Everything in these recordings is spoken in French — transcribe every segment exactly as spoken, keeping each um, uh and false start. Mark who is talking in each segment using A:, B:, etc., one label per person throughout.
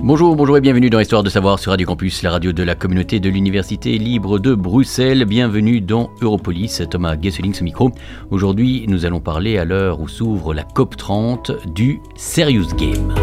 A: Bonjour, bonjour et bienvenue dans Histoire de savoir sur Radio Campus, la radio de la communauté de l'Université libre de Bruxelles. Bienvenue dans Europolis, Thomas Gesseling ce micro. Aujourd'hui, nous allons parler à l'heure où s'ouvre la C O P trente du Serious Game.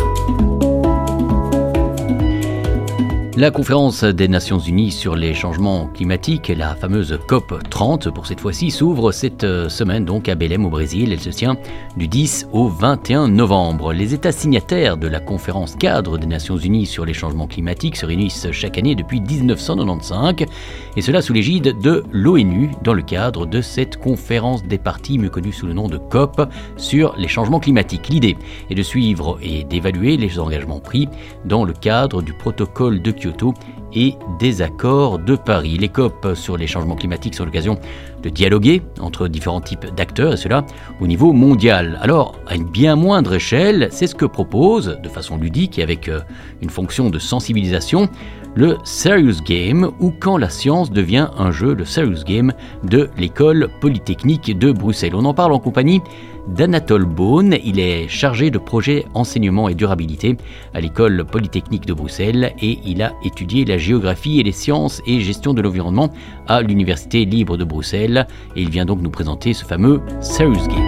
A: La conférence des Nations Unies sur les changements climatiques, la fameuse C O P trente pour cette fois-ci, s'ouvre cette semaine donc à Belém au Brésil. Elle se tient du dix au vingt et un novembre. Les États signataires de la conférence cadre des Nations Unies sur les changements climatiques se réunissent chaque année depuis dix-neuf cent quatre-vingt-quinze et cela sous l'égide de l'ONU dans le cadre de cette conférence des parties mieux connue sous le nom de C O P sur les changements climatiques. L'idée est de suivre et d'évaluer les engagements pris dans le cadre du protocole de Kyoto et des accords de Paris. Les C O P sur les changements climatiques sont l'occasion de dialoguer entre différents types d'acteurs, et cela au niveau mondial. Alors, à une bien moindre échelle, c'est ce que propose, de façon ludique et avec une fonction de sensibilisation, le Serious Game, ou quand la science devient un jeu, le Serious Game de l'école polytechnique de Bruxelles. On en parle en compagnie d'Anatole Beaune. Il est chargé de projet enseignement et durabilité à l'école polytechnique de Bruxelles et il a étudié la géographie et les sciences et gestion de l'environnement à l'Université libre de Bruxelles et il vient donc nous présenter ce fameux Serious Game.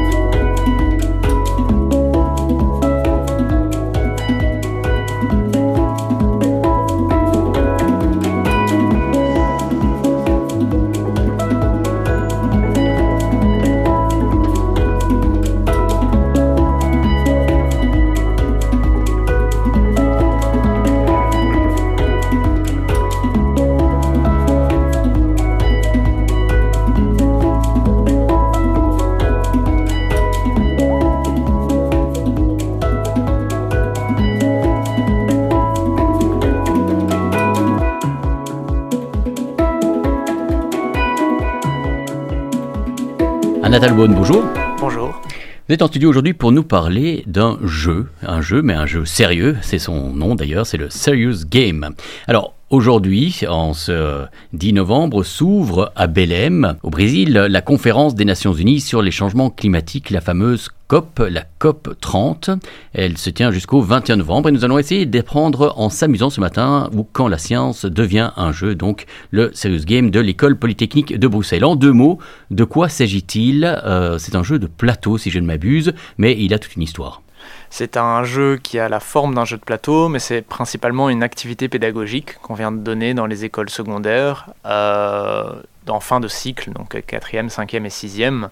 A: Anatole Beaune, bonjour.
B: Bonjour.
A: Vous êtes en studio aujourd'hui pour nous parler d'un jeu, un jeu, mais un jeu sérieux, c'est son nom d'ailleurs, c'est le Serious Game. Alors, aujourd'hui, en ce dix novembre, s'ouvre à Belém, au Brésil, la conférence des Nations Unies sur les changements climatiques, la fameuse C O P, la C O P trente. Elle se tient jusqu'au vingt et un novembre et nous allons essayer d'apprendre en s'amusant ce matin ou quand la science devient un jeu, donc le Serious Game de l'école polytechnique de Bruxelles. En deux mots, de quoi s'agit-il ? euh, C'est un jeu de plateau si je ne m'abuse, mais il a toute une histoire.
B: C'est un jeu qui a la forme d'un jeu de plateau, mais c'est principalement une activité pédagogique qu'on vient de donner dans les écoles secondaires, euh, en fin de cycle, donc quatrième, cinquième et sixième,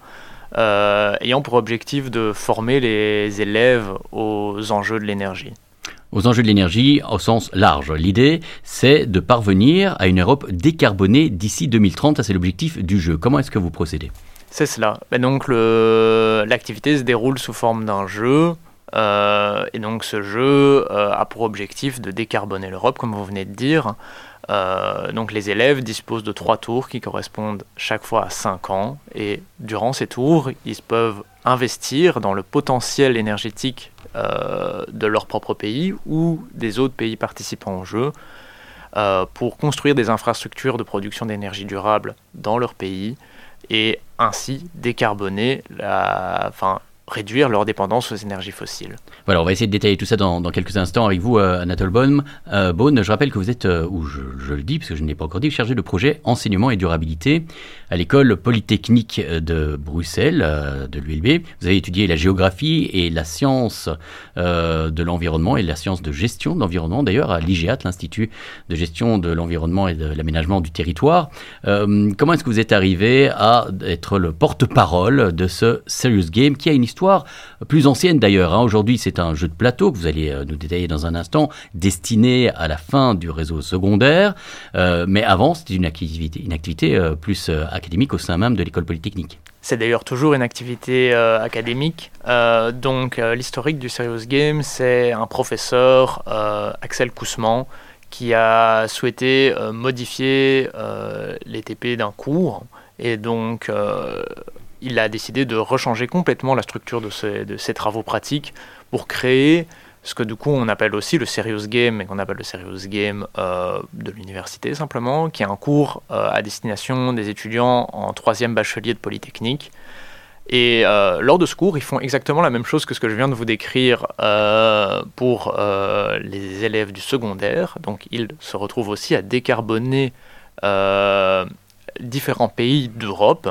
B: euh, ayant pour objectif de former les élèves aux enjeux de l'énergie.
A: Aux enjeux de l'énergie au sens large. L'idée, c'est de parvenir à une Europe décarbonée d'ici deux mille trente. Ça, c'est l'objectif du jeu. Comment est-ce que vous procédez ?
B: C'est cela. Et donc, le, l'activité se déroule sous forme d'un jeu. Euh, et donc ce jeu euh, a pour objectif de décarboner l'Europe, comme vous venez de dire. Euh, donc les élèves disposent de trois tours qui correspondent chaque fois à cinq ans. Et durant ces tours, ils peuvent investir dans le potentiel énergétique euh, de leur propre pays ou des autres pays participants au jeu euh, pour construire des infrastructures de production d'énergie durable dans leur pays et ainsi décarboner la... Enfin, réduire leur dépendance aux énergies fossiles.
A: Voilà, on va essayer de détailler tout ça dans, dans quelques instants avec vous, euh, Anatole Beaune. Euh, Beaune, je rappelle que vous êtes, euh, ou je, je le dis parce que je ne l'ai pas encore dit, chargé de projet enseignement et durabilité à l'école polytechnique de Bruxelles, euh, de l'U L B. Vous avez étudié la géographie et la science euh, de l'environnement et la science de gestion de l'environnement, d'ailleurs à l'I G A T, l'Institut de gestion de l'environnement et de l'aménagement du territoire. Euh, comment est-ce que vous êtes arrivé à être le porte-parole de ce Serious Game qui a une histoire plus ancienne d'ailleurs, hein. Aujourd'hui, c'est un jeu de plateau que vous allez euh, nous détailler dans un instant, destiné à la fin du réseau secondaire. Euh, mais avant, c'était une activité, une activité euh, plus euh, académique au sein même de l'école polytechnique.
B: C'est d'ailleurs toujours une activité euh, académique. Euh, donc, euh, l'historique du Serious Game, c'est un professeur, euh, Axel Kousman, qui a souhaité euh, modifier euh, les T P d'un cours. Et donc... Euh, il a décidé de rechanger complètement la structure de ces, de ces travaux pratiques pour créer ce que du coup on appelle aussi le Serious Game, et qu'on appelle le Serious Game euh, de l'université simplement, qui est un cours euh, à destination des étudiants en troisième bachelier de Polytechnique. Et euh, lors de ce cours, ils font exactement la même chose que ce que je viens de vous décrire euh, pour euh, les élèves du secondaire. Donc ils se retrouvent aussi à décarboner euh, différents pays d'Europe,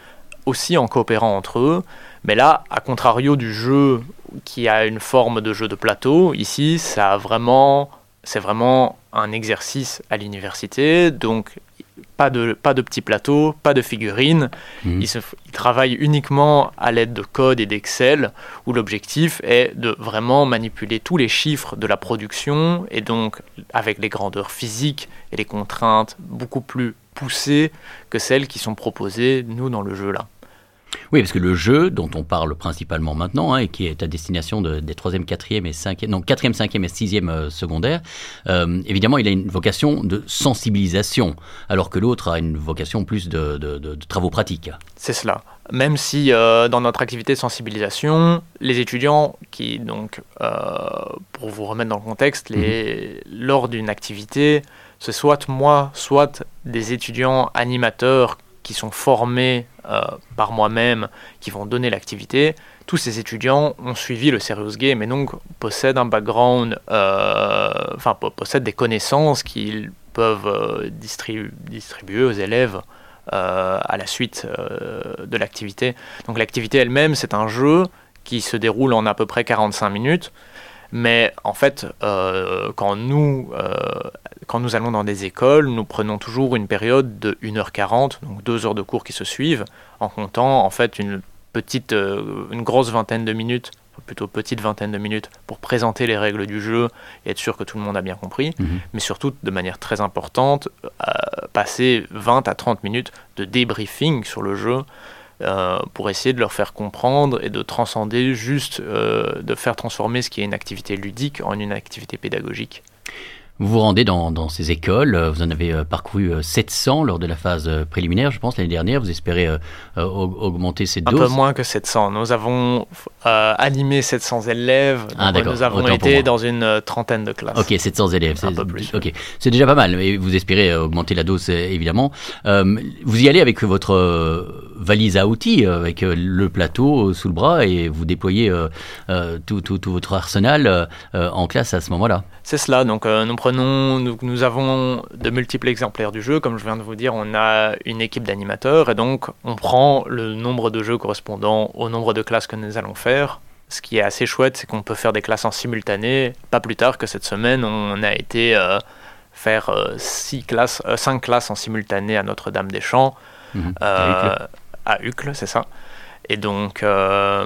B: aussi en coopérant entre eux. Mais là, à contrario du jeu qui a une forme de jeu de plateau, ici, ça a vraiment, c'est vraiment un exercice à l'université. Donc, pas de, pas de petits plateaux, pas de figurines. Mmh. Ils, se, ils travaillent uniquement à l'aide de code et d'Excel, où l'objectif est de vraiment manipuler tous les chiffres de la production, et donc avec les grandeurs physiques et les contraintes beaucoup plus poussées que celles qui sont proposées, nous, dans le jeu là.
A: Oui, parce que le jeu dont on parle principalement maintenant, hein, et qui est à destination de, des troisième, quatrième et cinquième, non, quatrième, cinquième et sixième euh, secondaires, euh, évidemment, il a une vocation de sensibilisation, alors que l'autre a une vocation plus de, de, de, de travaux pratiques.
B: C'est cela. Même si euh, dans notre activité de sensibilisation, les étudiants qui, donc, euh, pour vous remettre dans le contexte, les, mmh. lors d'une activité, c'est soit moi, soit des étudiants animateurs qui sont formés euh, par moi-même, qui vont donner l'activité. Tous ces étudiants ont suivi le Serious Game et donc possèdent un background, euh, enfin possèdent des connaissances qu'ils peuvent euh, distribu- distribuer aux élèves euh, à la suite euh, de l'activité. Donc l'activité elle-même, c'est un jeu qui se déroule en à peu près quarante-cinq minutes. Mais en fait, euh, quand, nous, euh, quand nous allons dans des écoles, nous prenons toujours une période de une heure quarante, donc deux heures de cours qui se suivent, en comptant en fait une, petite, euh, une grosse vingtaine de minutes, plutôt petite vingtaine de minutes, pour présenter les règles du jeu et être sûr que tout le monde a bien compris, mmh. mais surtout de manière très importante, euh, passer vingt à trente minutes de débriefing sur le jeu, Euh, pour essayer de leur faire comprendre et de transcender juste, euh, de faire transformer ce qui est une activité ludique en une activité pédagogique.
A: Vous vous rendez dans, dans ces écoles, vous en avez parcouru sept cents lors de la phase préliminaire, je pense, l'année dernière. Vous espérez euh, augmenter cette dose ?
B: Un peu moins que sept cents. Nous avons euh, animé sept cents élèves.
A: Ah, d'accord.
B: Nous avons
A: Autant
B: été dans une trentaine de classes.
A: Ok, sept cents élèves.
B: Un
A: c'est,
B: peu plus.
A: Ok, c'est déjà pas mal. Et vous espérez augmenter la dose, évidemment. Euh, vous y allez avec votre valise à outils, avec le plateau sous le bras, et vous déployez euh, euh, tout, tout, tout votre arsenal euh, en classe à ce moment-là.
B: C'est cela. Donc, euh, nous prenons Nous, nous avons de multiples exemplaires du jeu. Comme je viens de vous dire, on a une équipe d'animateurs et donc on prend le nombre de jeux correspondant au nombre de classes que nous allons faire. Ce qui est assez chouette, c'est qu'on peut faire des classes en simultané. Pas plus tard que cette semaine, on a été euh, faire euh, six classes, euh, cinq classes en simultané à Notre-Dame-des-Champs, mmh, euh, à Uccle, c'est ça. Et donc... Euh,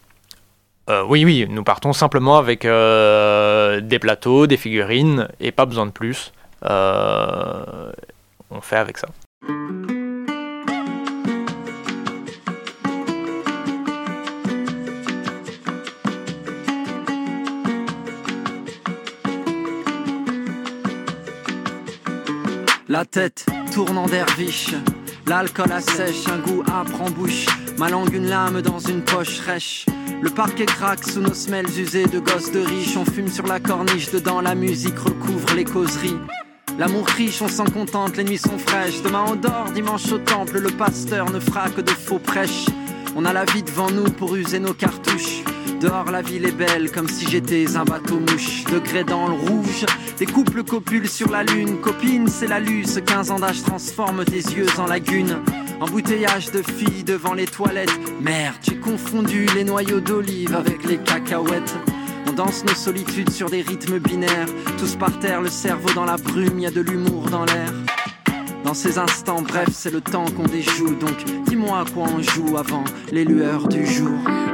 B: Euh, oui, oui, nous partons simplement avec euh, des plateaux, des figurines et pas besoin de plus. Euh, on fait avec ça.
C: La tête tourne en derviche, l'alcool assèche, un goût âpre en bouche, ma langue une lame dans une poche rêche. Le parquet craque sous nos semelles usées de gosses de riches. On fume sur la corniche, dedans la musique recouvre les causeries. L'amour riche, on s'en contente, les nuits sont fraîches. Demain on dort, dimanche au temple, le pasteur ne fera que de faux prêches. On a la vie devant nous pour user nos cartouches. Dehors la ville est belle, comme si j'étais un bateau-mouche. Degré dans le rouge, des couples copulent sur la lune. Copine, c'est la luce, quinze ans d'âge transforme tes yeux en lagune. Embouteillage de filles devant les toilettes. Merde, j'ai confondu les noyaux d'olive avec les cacahuètes. On danse nos solitudes sur des rythmes binaires. Tous par terre, le cerveau dans la brume, y a de l'humour dans l'air. Dans ces instants, bref, c'est le temps qu'on déjoue. Donc dis-moi à quoi on joue avant les lueurs du jour.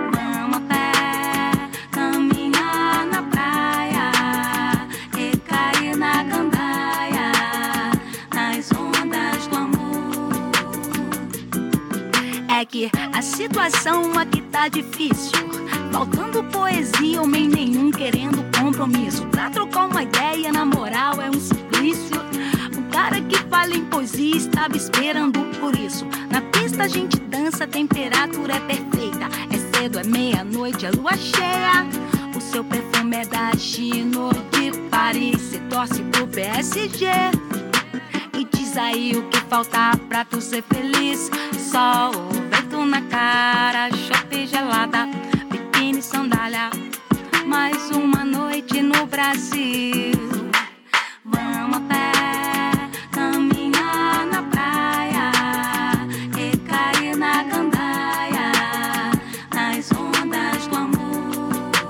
D: É que a situação aqui tá difícil. Faltando poesia, homem nenhum querendo compromisso. Pra trocar uma ideia, na moral, é um suplício. O cara que fala em poesia estava esperando por isso. Na pista a gente dança, a temperatura é perfeita. É cedo, é meia-noite, é lua cheia. O seu perfume é da Chino de Paris. Cê torce pro P S G. E diz aí o que falta pra tu ser feliz. Sol, vento na cara, chope gelada, biquíni, sandália. Mais uma noite no Brasil. Vamos a pé, caminhar na praia e cair na gandaia, nas ondas do amor.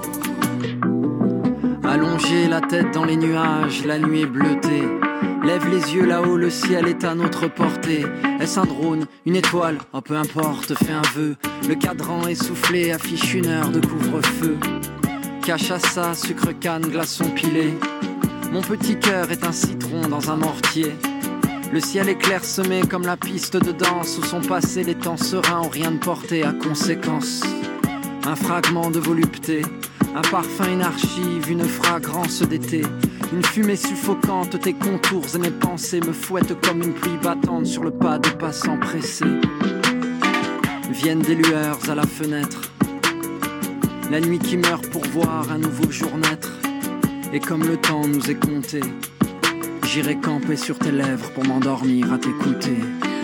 C: Allonger la tête dans les nuages, la nuit est bleutée. Lève les yeux là-haut, le ciel est à notre portée. Est-ce un drone, une étoile, oh peu importe, fais un vœu. Le cadran essoufflé affiche une heure de couvre-feu. Cachaça, sucre canne, glaçon pilé. Mon petit cœur est un citron dans un mortier. Le ciel est clairsemé comme la piste de danse où sont passés les temps sereins où rien ne portait à conséquence. Un fragment de volupté, un parfum, une archive, une fragrance d'été. Une fumée suffocante, tes contours et mes pensées me fouettent comme une pluie battante sur le pas de passants pressés. Viennent des lueurs à la fenêtre, la nuit qui meurt pour voir un nouveau jour naître. Et comme le temps nous est compté, j'irai camper sur tes lèvres pour m'endormir à t'écouter.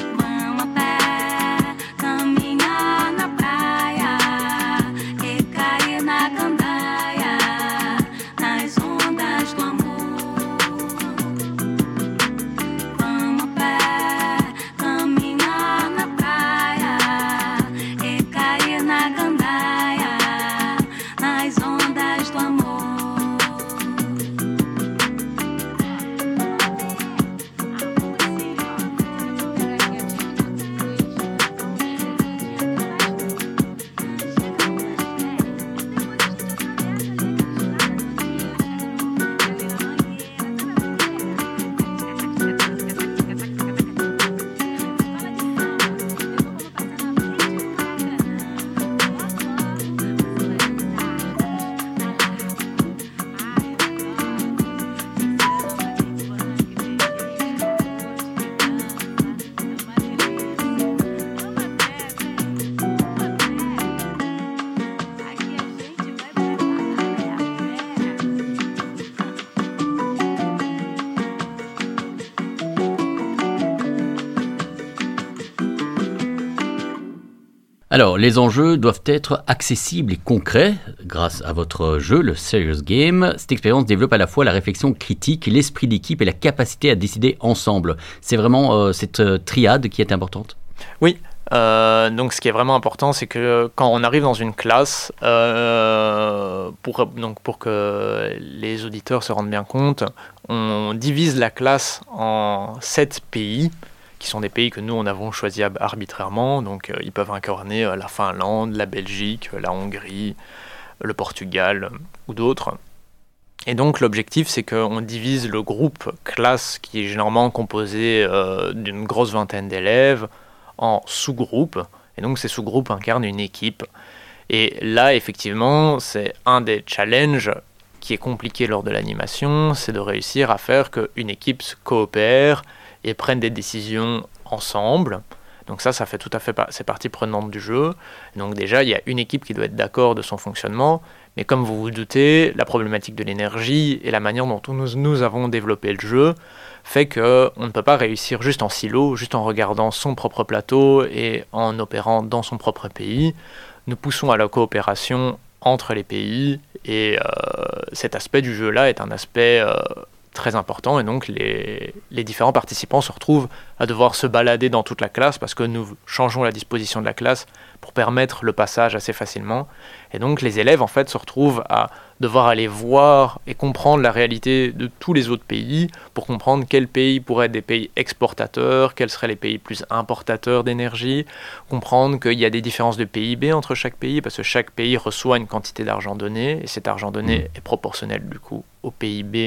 A: Alors, les enjeux doivent être accessibles et concrets grâce à votre jeu, le Serious Game. Cette expérience développe à la fois la réflexion critique, l'esprit d'équipe et la capacité à décider ensemble. C'est vraiment euh, cette euh, triade qui est importante.
B: Oui, euh, donc ce qui est vraiment important, c'est que quand on arrive dans une classe, euh, pour, donc pour que les auditeurs se rendent bien compte, on divise la classe en sept pays, qui sont des pays que nous, on avons choisis arbitrairement. Donc, euh, ils peuvent incarner euh, la Finlande, la Belgique, euh, la Hongrie, le Portugal euh, ou d'autres. Et donc, l'objectif, c'est qu'on divise le groupe classe, qui est généralement composé euh, d'une grosse vingtaine d'élèves, en sous-groupes. Et donc, ces sous-groupes incarnent une équipe. Et là, effectivement, c'est un des challenges qui est compliqué lors de l'animation, c'est de réussir à faire qu'une équipe se coopère et prennent des décisions ensemble. Donc ça, ça fait tout à fait pa- c'est partie prenante du jeu. Donc déjà, il y a une équipe qui doit être d'accord de son fonctionnement, mais comme vous vous doutez, la problématique de l'énergie et la manière dont nous, nous avons développé le jeu fait qu'on ne peut pas réussir juste en silo, juste en regardant son propre plateau et en opérant dans son propre pays. Nous poussons à la coopération entre les pays, et euh, cet aspect du jeu-là est un aspect euh, très important, et donc les, les différents participants se retrouvent à devoir se balader dans toute la classe parce que nous changeons la disposition de la classe pour permettre le passage assez facilement. Et donc les élèves en fait se retrouvent à devoir aller voir et comprendre la réalité de tous les autres pays pour comprendre quels pays pourraient être des pays exportateurs, quels seraient les pays plus importateurs d'énergie, comprendre qu'il y a des différences de P I B entre chaque pays parce que chaque pays reçoit une quantité d'argent donné et cet argent donné est proportionnel du coup au P I B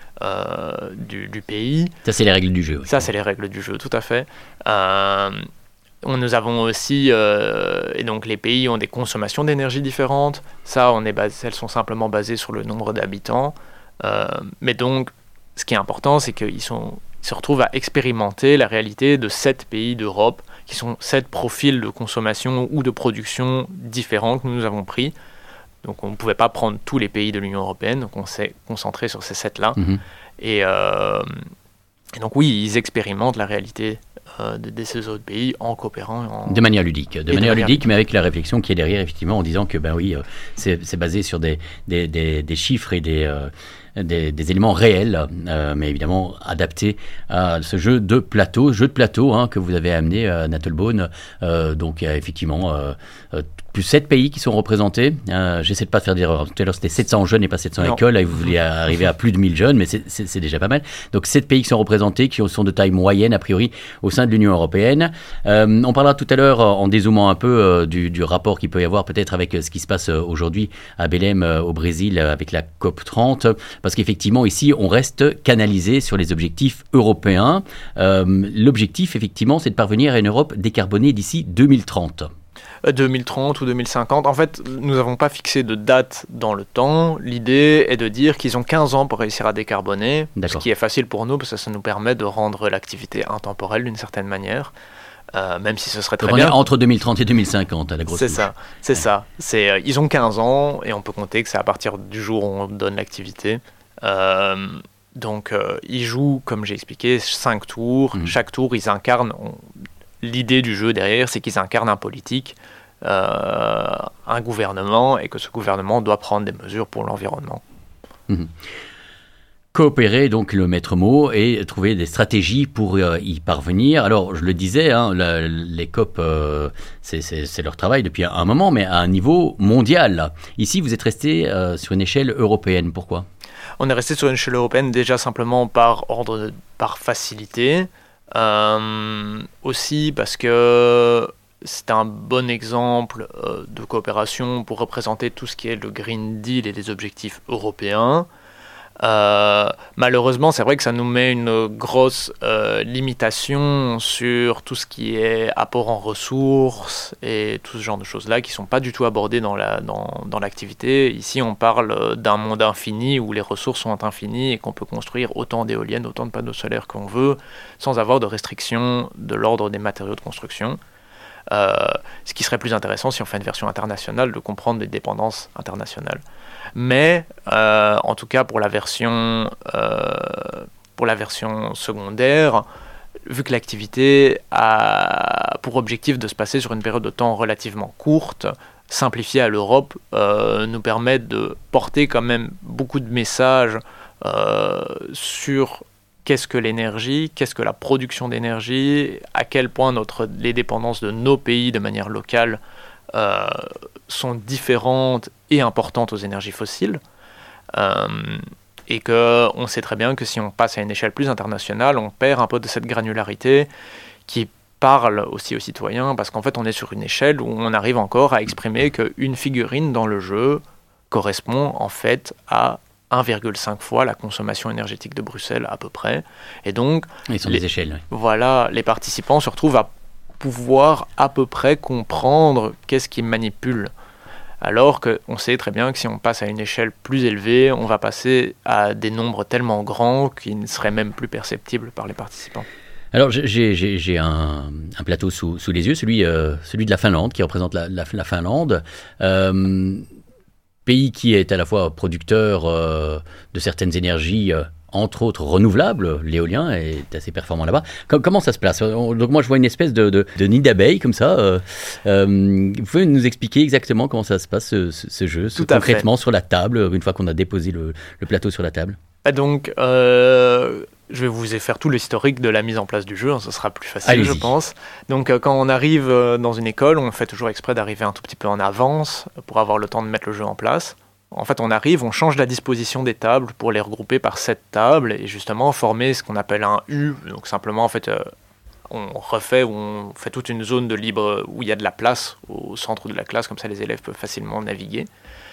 B: Euh, du, du pays.
A: Ça, c'est les règles du jeu. Oui.
B: Ça, c'est les règles du jeu, tout à fait. Euh, on, nous avons aussi... Euh, et donc, les pays ont des consommations d'énergie différentes. Ça, on est basé, elles sont simplement basées sur le nombre d'habitants. Euh, mais donc, ce qui est important, c'est qu'ils sont, ils se retrouvent à expérimenter la réalité de sept pays d'Europe, qui sont sept profils de consommation ou de production différents que nous, nous avons pris. Donc on ne pouvait pas prendre tous les pays de l'Union européenne, donc on s'est concentré sur ces sept-là. Mmh. Et, euh, et donc oui, ils expérimentent la réalité euh, de, de ces autres pays en coopérant. En...
A: De manière ludique, de
B: de
A: manière
B: manière
A: ludique, mais avec la réflexion qui est derrière, effectivement, en disant que ben oui, euh, c'est, c'est basé sur des, des, des, des chiffres et des, euh, des, des éléments réels, euh, mais évidemment adaptés à ce jeu de plateau, jeu de plateau hein, que vous avez amené à Nattelbone. Euh, donc il y a effectivement euh, euh, plus sept pays qui sont représentés. Euh, j'essaie de pas faire d'erreur. Tout à l'heure, c'était sept cents jeunes et pas sept cents non. écoles. Là, vous vouliez arriver à plus de mille jeunes, mais c'est, c'est, c'est déjà pas mal. Donc, sept pays qui sont représentés, qui sont de taille moyenne, a priori, au sein de l'Union européenne. Euh, on parlera tout à l'heure, en dézoomant un peu, euh, du, du rapport qu'il peut y avoir peut-être avec ce qui se passe aujourd'hui à Belém, euh, au Brésil, avec la COP trente. Parce qu'effectivement, ici, on reste canalisé sur les objectifs européens. Euh, l'objectif, effectivement, c'est de parvenir à une Europe décarbonée d'ici deux mille trente.
B: deux mille trente ou deux mille cinquante. En fait, nous n'avons pas fixé de date dans le temps. L'idée est de dire qu'ils ont quinze ans pour réussir à décarboner, D'accord. ce qui est facile pour nous parce que ça nous permet de rendre l'activité intemporelle d'une certaine manière, euh, même si ce serait très
A: Donc
B: bien.
A: On est entre deux mille trente et deux mille cinquante à la grosse
B: C'est
A: touche.
B: ça, c'est ouais. ça. C'est, euh, ils ont quinze ans et on peut compter que c'est à partir du jour où on donne l'activité. Euh, donc, euh, ils jouent, comme j'ai expliqué, cinq tours. Mmh. Chaque tour, ils incarnent... On, L'idée du jeu derrière, c'est qu'ils incarnent un politique, euh, un gouvernement, et que ce gouvernement doit prendre des mesures pour l'environnement.
A: Mmh. Coopérer, donc le maître mot, et trouver des stratégies pour euh, y parvenir. Alors, je le disais, hein, la, les COP, euh, c'est, c'est, c'est leur travail depuis un moment, mais à un niveau mondial. Ici, vous êtes resté euh, sur une échelle européenne. Pourquoi ?
B: On est resté sur une échelle européenne déjà simplement par ordre, de, par facilité. Euh, aussi parce que c'est un bon exemple euh, de coopération pour représenter tout ce qui est le Green Deal et les objectifs européens. Euh, malheureusement, c'est vrai que ça nous met une grosse euh, limitation sur tout ce qui est apport en ressources et tout ce genre de choses-là qui ne sont pas du tout abordées dans, la, dans, dans l'activité. Ici, on parle d'un monde infini où les ressources sont infinies et qu'on peut construire autant d'éoliennes, autant de panneaux solaires qu'on veut sans avoir de restrictions de l'ordre des matériaux de construction. Euh, ce qui serait plus intéressant si on fait une version internationale de comprendre les dépendances internationales. Mais euh, en tout cas pour la version euh, pour la version secondaire, vu que l'activité a pour objectif de se passer sur une période de temps relativement courte, simplifiée à l'Europe euh, nous permet de porter quand même beaucoup de messages euh, sur qu'est-ce que l'énergie, qu'est-ce que la production d'énergie, à quel point notre, les dépendances de nos pays de manière locale euh, sont différentes et importantes aux énergies fossiles. Euh, et qu'on sait très bien que si on passe à une échelle plus internationale, on perd un peu de cette granularité qui parle aussi aux citoyens, parce qu'en fait on est sur une échelle où on arrive encore à exprimer qu'une figurine dans le jeu correspond en fait à un virgule cinq fois la consommation énergétique de Bruxelles à peu près. Et donc,
A: ils sont
B: les,
A: des échelles. Oui.
B: Voilà, les participants se retrouvent à pouvoir à peu près comprendre qu'est-ce qu'ils manipulent. Alors qu'on sait très bien que si on passe à une échelle plus élevée, on va passer à des nombres tellement grands qu'ils ne seraient même plus perceptibles par les participants.
A: Alors j'ai, j'ai, j'ai un, un plateau sous, sous les yeux, celui, euh, celui de la Finlande, qui représente la, la, la Finlande. Euh, pays qui est à la fois producteur euh, de certaines énergies, euh, entre autres renouvelables, l'éolien est assez performant là-bas. Com- comment ça se place ? Donc moi je vois une espèce de, de, de nid d'abeilles comme ça. Euh, euh, vous pouvez nous expliquer exactement comment ça se passe ce, ce, ce jeu, ce, concrètement sur la table, une fois qu'on a déposé le, le plateau sur la table ?
B: Et donc, euh, je vais vous faire tout l'historique de la mise en place du jeu, hein, ce sera plus facile, Allez-y. je pense. Donc, euh, quand on arrive euh, dans une école, on fait toujours exprès d'arriver un tout petit peu en avance pour avoir le temps de mettre le jeu en place. En fait, on arrive, on change la disposition des tables pour les regrouper par sept tables et justement former ce qu'on appelle un U. Donc, simplement, en fait, euh, on refait, on fait toute une zone de libre où il y a de la place au centre de la classe, comme ça les élèves peuvent facilement naviguer.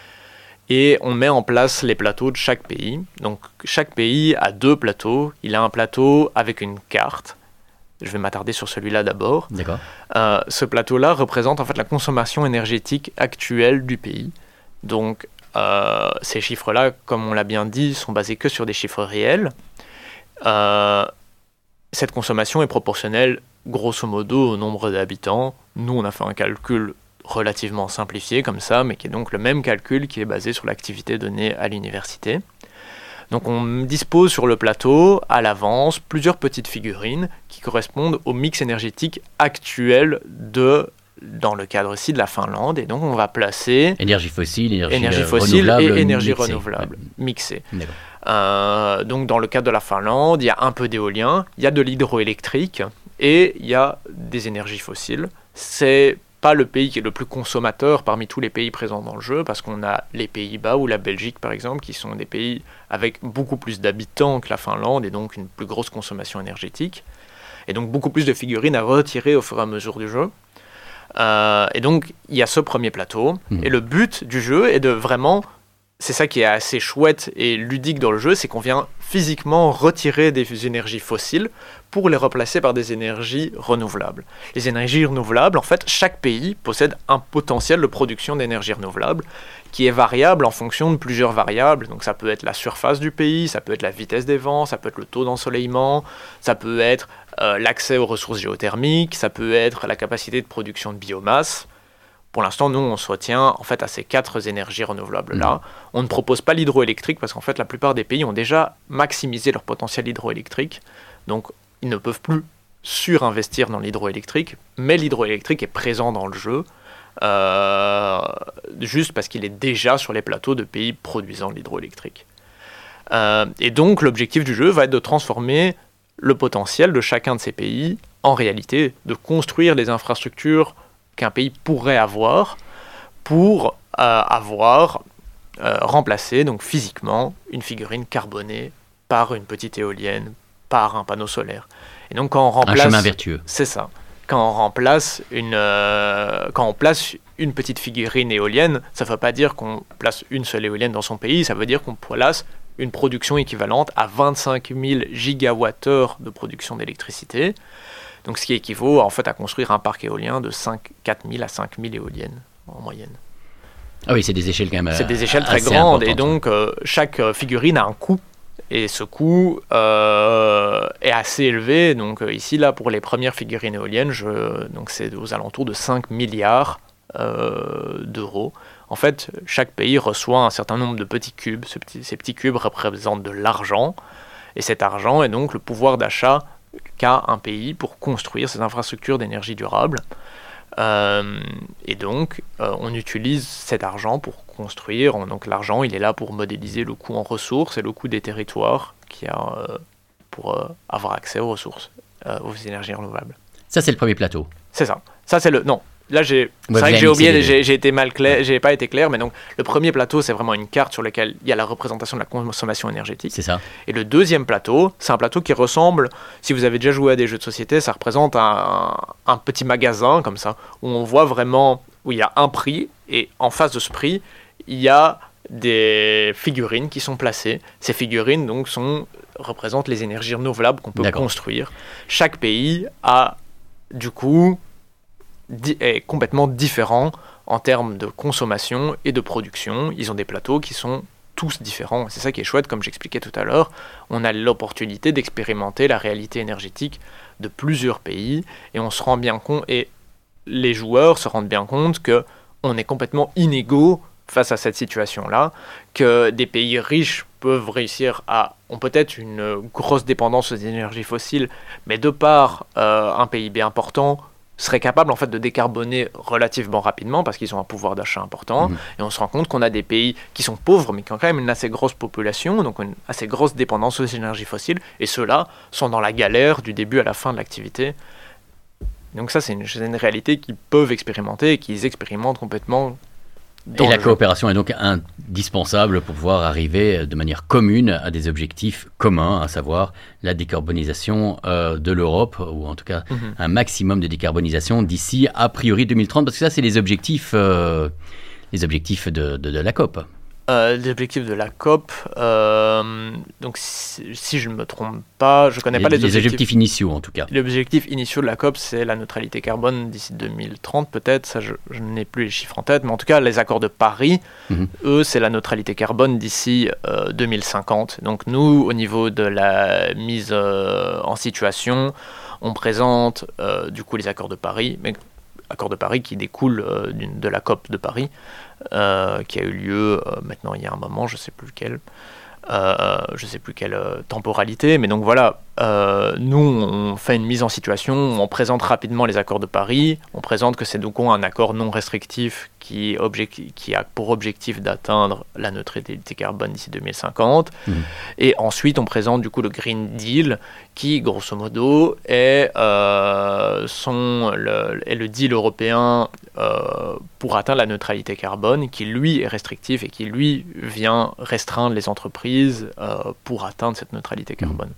B: Et on met en place les plateaux de chaque pays. Donc chaque pays a deux plateaux. Il a un plateau avec une carte. Je vais m'attarder sur celui-là d'abord.
A: D'accord.
B: Euh, ce plateau-là représente en fait la consommation énergétique actuelle du pays. Donc euh, ces chiffres-là, comme on l'a bien dit, sont basés que sur des chiffres réels. Euh, cette consommation est proportionnelle grosso modo au nombre d'habitants. Nous, on a fait un calcul relativement simplifié comme ça, mais qui est donc le même calcul qui est basé sur l'activité donnée à l'université. Donc on dispose sur le plateau, à l'avance, plusieurs petites figurines qui correspondent au mix énergétique actuel de, dans le cadre-ci de la Finlande. Et donc on va placer...
A: Énergie fossile, énergie,
B: énergie fossile
A: renouvelable,
B: et énergie
A: mixée.
B: renouvelable,
A: Ouais.
B: mixée.
A: D'accord.
B: Euh, donc dans le cadre de la Finlande, il y a un peu d'éolien, il y a de l'hydroélectrique et il y a des énergies fossiles. C'est pas le pays qui est le plus consommateur parmi tous les pays présents dans le jeu, parce qu'on a les Pays-Bas ou la Belgique par exemple, qui sont des pays avec beaucoup plus d'habitants que la Finlande et donc une plus grosse consommation énergétique, et donc beaucoup plus de figurines à retirer au fur et à mesure du jeu. Euh, et donc il y a ce premier plateau, mmh. et le but du jeu est de vraiment... C'est ça qui est assez chouette et ludique dans le jeu, c'est qu'on vient physiquement retirer des énergies fossiles pour les remplacer par des énergies renouvelables. Les énergies renouvelables, en fait, chaque pays possède un potentiel de production d'énergie renouvelable qui est variable en fonction de plusieurs variables. Donc ça peut être la surface du pays, ça peut être la vitesse des vents, ça peut être le taux d'ensoleillement, ça peut être euh, l'accès aux ressources géothermiques, ça peut être la capacité de production de biomasse. Pour l'instant, nous, on se retient en fait à ces quatre énergies renouvelables-là. Mmh. On ne propose pas l'hydroélectrique parce qu'en fait, la plupart des pays ont déjà maximisé leur potentiel hydroélectrique. Donc, ils ne peuvent plus surinvestir dans l'hydroélectrique. Mais l'hydroélectrique est présent dans le jeu, euh, juste parce qu'il est déjà sur les plateaux de pays produisant de l'hydroélectrique. Euh, et donc, l'objectif du jeu va être de transformer le potentiel de chacun de ces pays en réalité, de construire les infrastructures qu'un pays pourrait avoir pour euh, avoir euh, remplacé donc physiquement une figurine carbonée par une petite éolienne, par un panneau solaire. Et donc quand on remplace,
A: un chemin vertueux.
B: C'est ça. Quand on remplace une, euh, quand on place une petite figurine éolienne, ça ne veut pas dire qu'on place une seule éolienne dans son pays, ça veut dire qu'on place une production équivalente à vingt-cinq mille gigawattheures de production d'électricité. Donc, ce qui équivaut en fait à construire un parc éolien de quatre mille à cinq mille éoliennes en moyenne.
A: Ah oui, c'est des échelles quand même.
B: C'est des échelles très grandes et donc euh, chaque figurine a un coût et ce coût euh, est assez élevé. Donc euh, ici là pour les premières figurines éoliennes, je, donc c'est aux alentours de cinq milliards euh, d'euros. En fait, chaque pays reçoit un certain nombre de petits cubes. Ce petit, ces petits cubes représentent de l'argent et cet argent est donc le pouvoir d'achat qu'a un pays pour construire ses infrastructures d'énergie durable. Euh, et donc, euh, on utilise cet argent pour construire. Donc, l'argent, il est là pour modéliser le coût en ressources et le coût des territoires qui a, euh, pour euh, avoir accès aux ressources, euh, aux énergies renouvelables.
A: Ça, c'est le premier plateau.
B: C'est ça. Ça, c'est le... Non. Là, j'ai,
A: Ouais,
B: c'est vrai que j'ai oublié, j'ai, j'ai été mal clair,
A: ouais.
B: j'ai pas été clair, mais donc le premier plateau, c'est vraiment une carte sur laquelle il y a la représentation de la consommation énergétique.
A: C'est ça.
B: Et le deuxième plateau, c'est un plateau qui ressemble, si vous avez déjà joué à des jeux de société, ça représente un, un petit magasin comme ça, où on voit vraiment, où il y a un prix, et en face de ce prix, il y a des figurines qui sont placées. Ces figurines donc sont, représentent les énergies renouvelables qu'on peut D'accord. construire. Chaque pays a du coup est complètement différent en termes de consommation et de production. Ils ont des plateaux qui sont tous différents. C'est ça qui est chouette, comme j'expliquais tout à l'heure. On a l'opportunité d'expérimenter la réalité énergétique de plusieurs pays et on se rend bien compte, et les joueurs se rendent bien compte qu'on est complètement inégaux face à cette situation-là, que des pays riches peuvent réussir à, ont peut-être une grosse dépendance aux énergies fossiles, mais de par euh, un P I B important, seraient capables en fait de décarboner relativement rapidement parce qu'ils ont un pouvoir d'achat important. Mmh. Et on se rend compte qu'on a des pays qui sont pauvres mais qui ont quand même une assez grosse population, donc une assez grosse dépendance aux énergies fossiles, et ceux-là sont dans la galère du début à la fin de l'activité. Donc ça, c'est une, c'est une réalité qu'ils peuvent expérimenter et qu'ils expérimentent complètement.
A: Et la coopération est donc indispensable pour pouvoir arriver de manière commune à des objectifs communs, à savoir la décarbonisation euh, de l'Europe, ou en tout cas mm-hmm. un maximum de décarbonisation d'ici a priori deux mille trente, parce que ça c'est les objectifs, euh, les objectifs de, de, de la COP.
B: Euh, les objectifs de la COP, euh, donc si, si je ne me trompe pas, je ne connais
A: les,
B: pas les,
A: les
B: objectifs.
A: objectifs initiaux en tout cas.
B: Les objectifs initiaux de la COP, c'est la neutralité carbone d'ici deux mille trente peut-être, ça je, je n'ai plus les chiffres en tête, mais en tout cas les accords de Paris, mm-hmm. eux c'est la neutralité carbone d'ici euh, deux mille cinquante. Donc nous, au niveau de la mise euh, en situation, on présente euh, du coup les accords de Paris, mais accords de Paris qui découlent euh, d'une, de la COP de Paris, Euh, qui a eu lieu euh, maintenant il y a un moment, je ne sais plus lequel. Euh, je ne sais plus quelle euh, temporalité, mais donc voilà, euh, nous on fait une mise en situation, on présente rapidement les accords de Paris, on présente que c'est donc un accord non restrictif qui, objectif, qui a pour objectif d'atteindre la neutralité carbone d'ici deux mille cinquante, mmh. et ensuite on présente du coup le Green Deal qui grosso modo est, euh, son, le, est le deal européen euh, pour atteindre la neutralité carbone, qui lui est restrictif et qui lui vient restreindre les entreprises euh, pour atteindre cette neutralité carbone.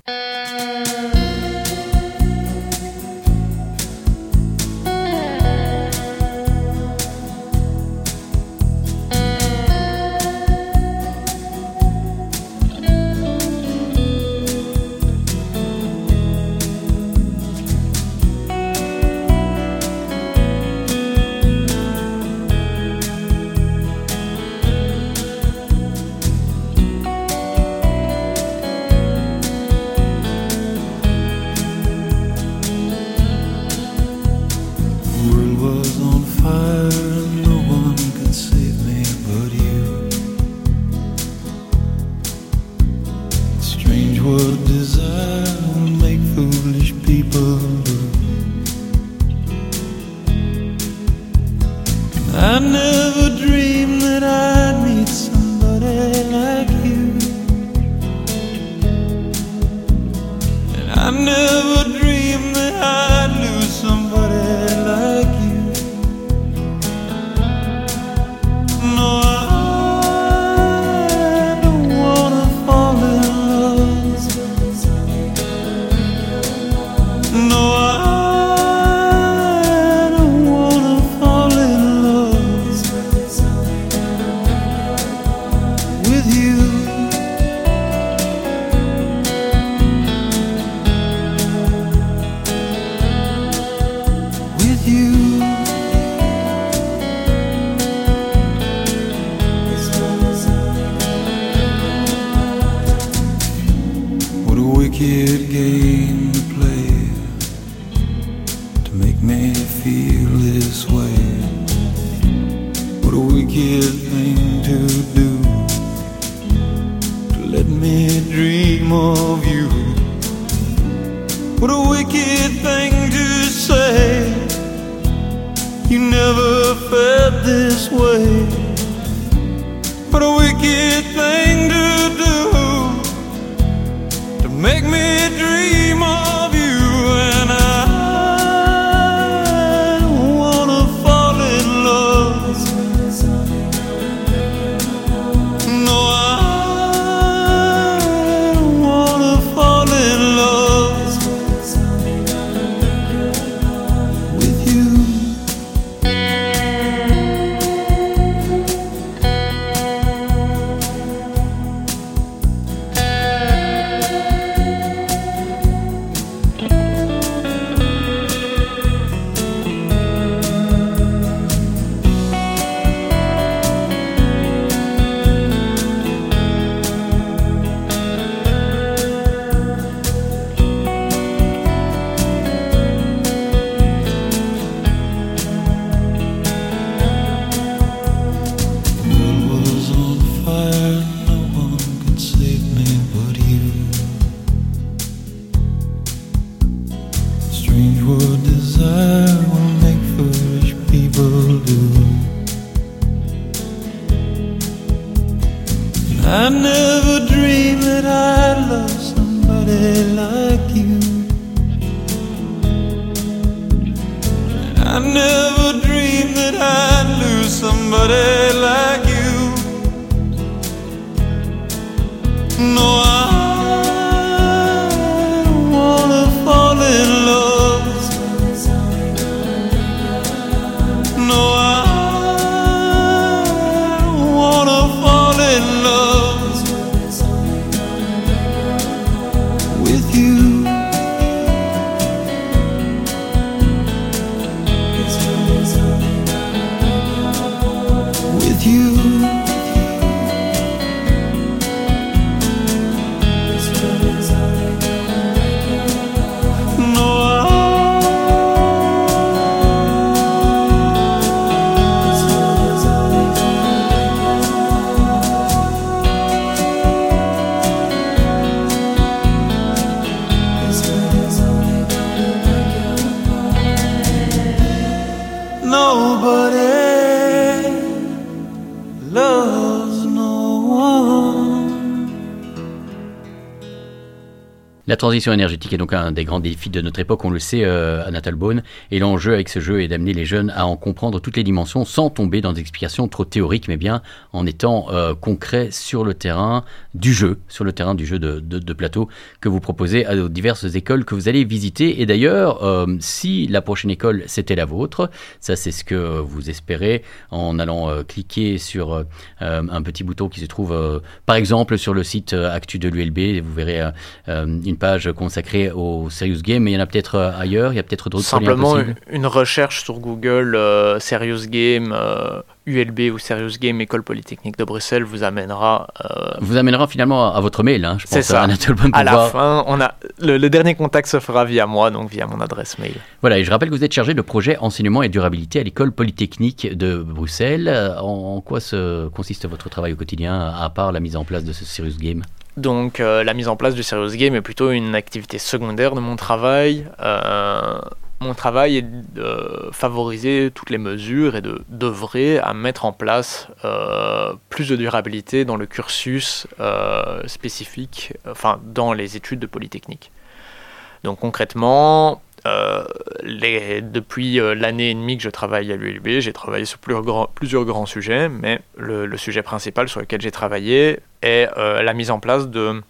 A: La transition énergétique est donc un des grands défis de notre époque, on le sait, euh, Anatole Beaune. Et l'enjeu avec ce jeu est d'amener les jeunes à en comprendre toutes les dimensions sans tomber dans des explications trop théoriques, mais bien en étant euh, concret sur le terrain du jeu, sur le terrain du jeu de, de, de plateau que vous proposez à diverses écoles que vous allez visiter. Et d'ailleurs, euh, si la prochaine école, c'était la vôtre, ça c'est ce que vous espérez en allant euh, cliquer sur euh, un petit bouton qui se trouve, euh, par exemple, sur le site euh, Actu de l'U L B. Vous verrez euh, une page consacrée au Serious Game, mais il y en a peut-être ailleurs, il y a peut-être d'autres liens possibles.
B: Simplement une recherche sur Google, euh, Serious Game, euh, U L B ou Serious Game, École Polytechnique de Bruxelles, vous amènera... Euh...
A: Vous amènera finalement à votre mail, hein, je pense.
B: C'est ça.
A: Anatole Beaune,
B: à la
A: voir...
B: fin, on a... le, le dernier contact se fera via moi, donc via mon adresse mail.
A: Voilà, et je rappelle que vous êtes chargé de projet enseignement et durabilité à l'École Polytechnique de Bruxelles. En, en quoi se consiste votre travail au quotidien, à part la mise en place de ce Serious Game ?
B: Donc euh, la mise en place du Serious Game est plutôt une activité secondaire de mon travail. Euh, mon travail est de favoriser toutes les mesures et de d'œuvrer à mettre en place euh, plus de durabilité dans le cursus euh, spécifique, enfin dans les études de Polytechnique. Donc concrètement, euh, les, depuis euh, l'année et demie que je travaille à l'U L B, j'ai travaillé sur plusieurs grands, plusieurs grands sujets, mais le, le sujet principal sur lequel j'ai travaillé est euh, la mise en place de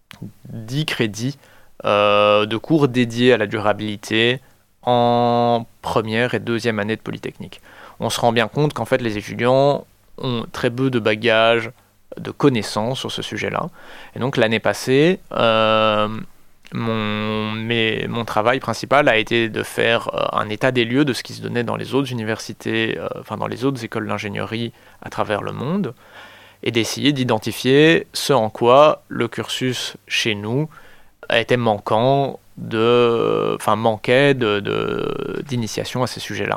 B: dix crédits euh, de cours dédiés à la durabilité en première et deuxième année de Polytechnique. On se rend bien compte qu'en fait les étudiants ont très peu de bagages, de connaissances sur ce sujet-là. Et donc l'année passée, euh, Mon, mais, mon travail principal a été de faire euh, un état des lieux de ce qui se donnait dans les autres universités, euh, enfin dans les autres écoles d'ingénierie à travers le monde, et d'essayer d'identifier ce en quoi le cursus chez nous était manquant, de, enfin manquait de, de, d'initiation à ces sujets-là.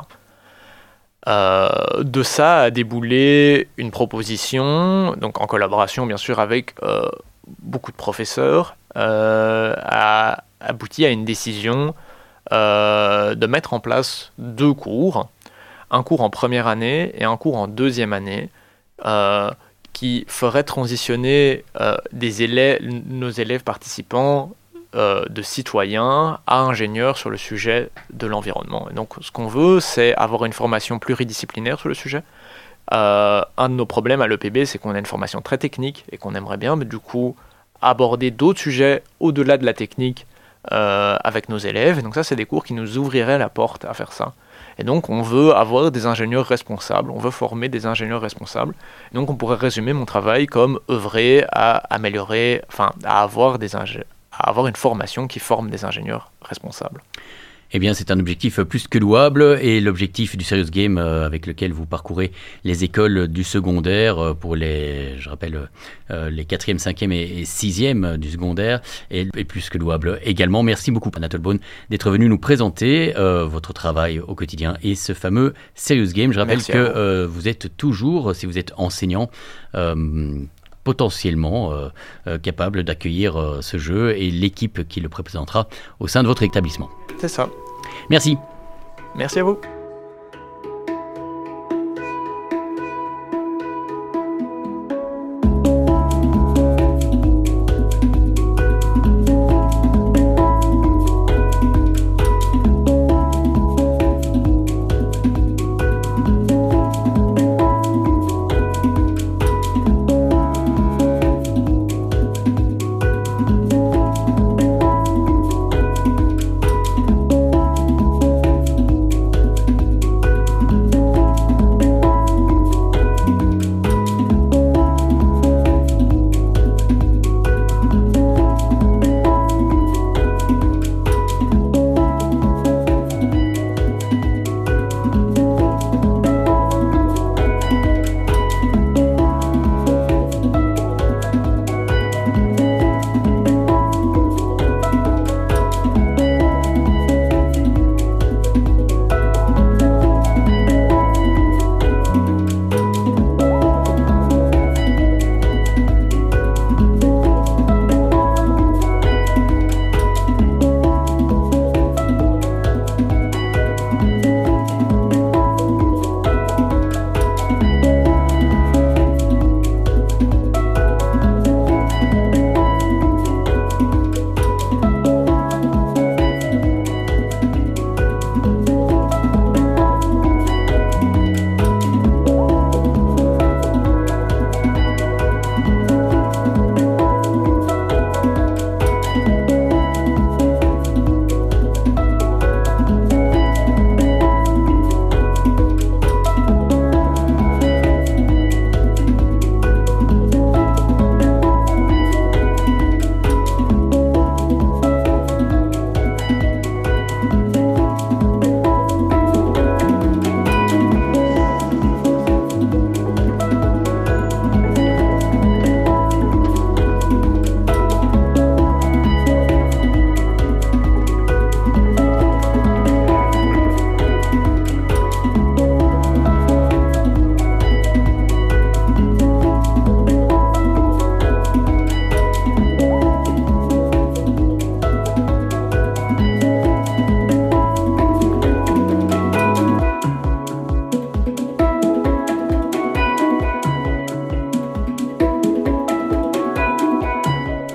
B: Euh, de ça a déboulé une proposition, donc en collaboration bien sûr avec euh, beaucoup de professeurs, euh, a abouti à une décision euh, de mettre en place deux cours, un cours en première année et un cours en deuxième année, euh, qui ferait transitionner euh, des élèves, nos élèves participants euh, de citoyens à ingénieurs sur le sujet de l'environnement. Et donc ce qu'on veut, c'est avoir une formation pluridisciplinaire sur le sujet. Euh, un de nos problèmes à l'E P B, c'est qu'on a une formation très technique et qu'on aimerait bien, mais du coup, aborder d'autres sujets au-delà de la technique euh, avec nos élèves. Et donc ça, c'est des cours qui nous ouvriraient la porte à faire ça. Et donc, on veut avoir des ingénieurs responsables, on veut former des ingénieurs responsables. Et donc, on pourrait résumer mon travail comme œuvrer à améliorer, enfin, à avoir, des ingé- à avoir une formation qui forme des ingénieurs responsables.
A: Eh bien, c'est un objectif plus que louable, et l'objectif du Serious Game euh, avec lequel vous parcourez les écoles du secondaire euh, pour les, je rappelle, euh, les quatrième, cinquième et sixième du secondaire est, est plus que louable également. Merci beaucoup, Anatole Beaune, d'être venu nous présenter euh, votre travail au quotidien et ce fameux Serious Game. Je rappelle Merci que vous. Euh, vous êtes toujours, si vous êtes enseignant, euh, potentiellement euh, euh, capable d'accueillir euh, ce jeu et l'équipe qui le représentera au sein de votre établissement.
B: C'est ça.
A: Merci.
B: Merci à vous.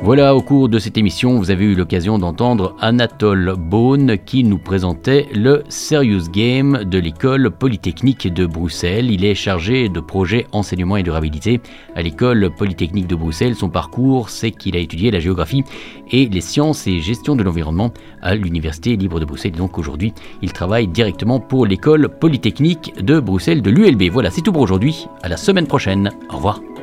A: Voilà, au cours de cette émission, vous avez eu l'occasion d'entendre Anatole Beaune qui nous présentait le Serious Game de l'école polytechnique de Bruxelles. Il est chargé de projets enseignement et durabilité à l'école polytechnique de Bruxelles. Son parcours, c'est qu'il a étudié la géographie et les sciences et gestion de l'environnement à l'Université libre de Bruxelles. Et donc aujourd'hui, il travaille directement pour l'école polytechnique de Bruxelles de l'U L B. Voilà, c'est tout pour aujourd'hui. À la semaine prochaine. Au revoir.